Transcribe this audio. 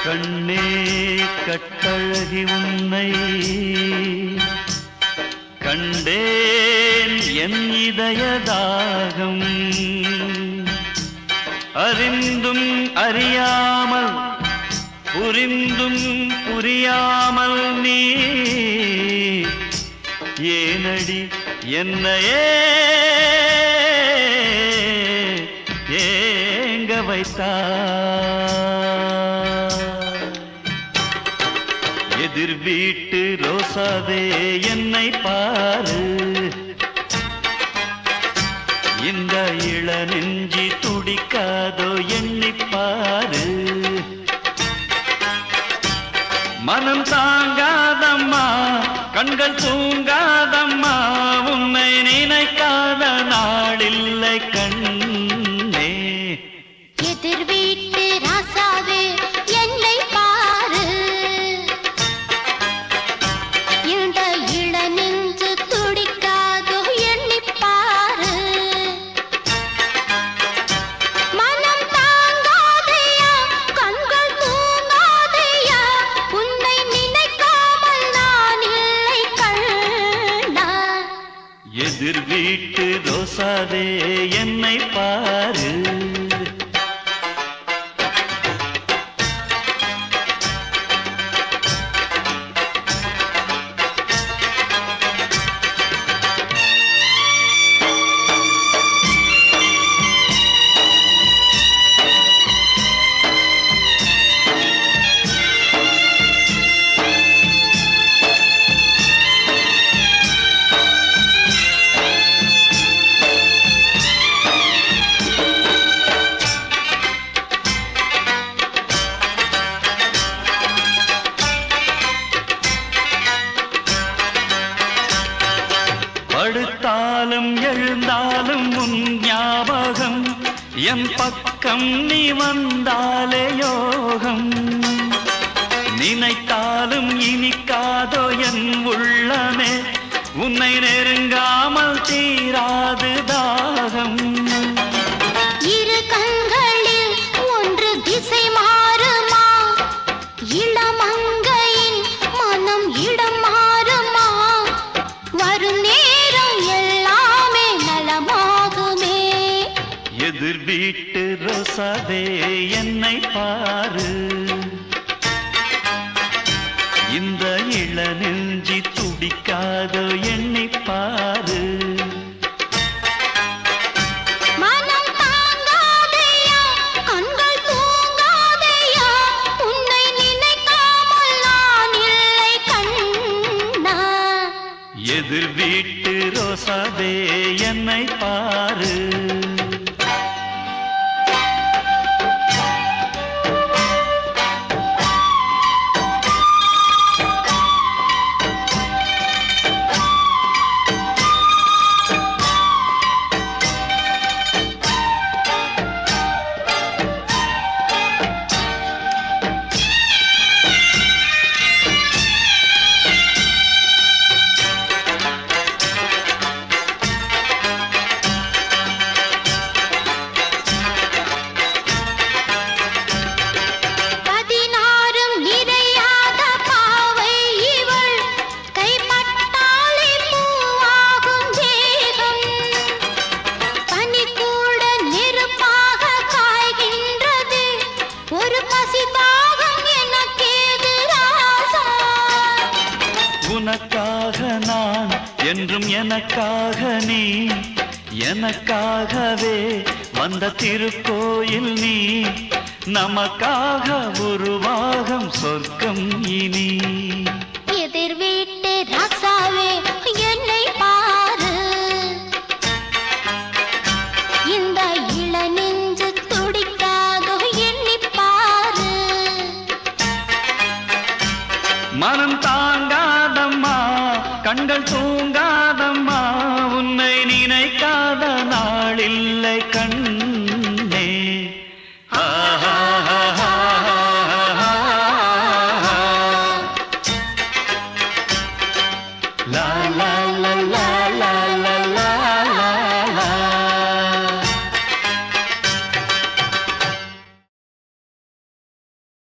கண்ணே கட்டழகி உன்னை கண்டேன் என் இதயதாகம் அறிந்தும் அறியாமல் புரிந்தும் புரியாமல் நீ ஏனடி என்னையே ஏங்க வைத்தாய் எதிர் வீட்டு ரோசாவே என்னை பாரு இந்த இள நெஞ்சி துடிக்காதோ எண்ணிப்பாரு மனம் தாங்காதம்மா கண்கள் தூங்காதம்மா உன்னை நினைக்காத நாளில்லை கண்ணே எதிர் வீட்டு ராசாவே என்னை பாரு இந்த இள நெஞ்சு துடிக்காதோ எண்ணிப்பாரு மனம் தாங்காதையா கண்கள் தூங்காதையா உன்னை நினைக்காமல் நான் இல்லை கண்ணா எதிர் வீட்டு ரோசாவே என்னை பாரு படுத்தாலும் எழுந்தாலும் உன் ஞாபகம் என் பக்கம் நீ வந்தாலே யோகம் நினைத்தாலும் இனிக்காதோ என் உள்ளமே உன்னை நெருங்காமல் தீராது தாகம் இரு கண்களில் ஒன்று திசை மாறுமா இளமங்கையின் மனம் இடம் மாறுமா வரும் நேரம் எல்லாமே நலமாகுமே எதிர் வீட்டு ரோசாவே என்னை பாரு இந்த இள நெஞ்சி துடிக்காதோ எண்ணிப்பாரு மனம் தாங்காதையா கண்கள் தூங்காதையா உன்னை நினைக்காமல் நான் இல்லை கண்ணா எதிர் வீட்டு ரோசாவே என்னை பாரு உனக்காக நான் என்றும் எனக்காக நீ எனக்காகவே வந்த திருக்கோயில் நீ நமக்காக உருவாகும் சொர்க்கம் இனி எதிர் வீட்டு ராசாவே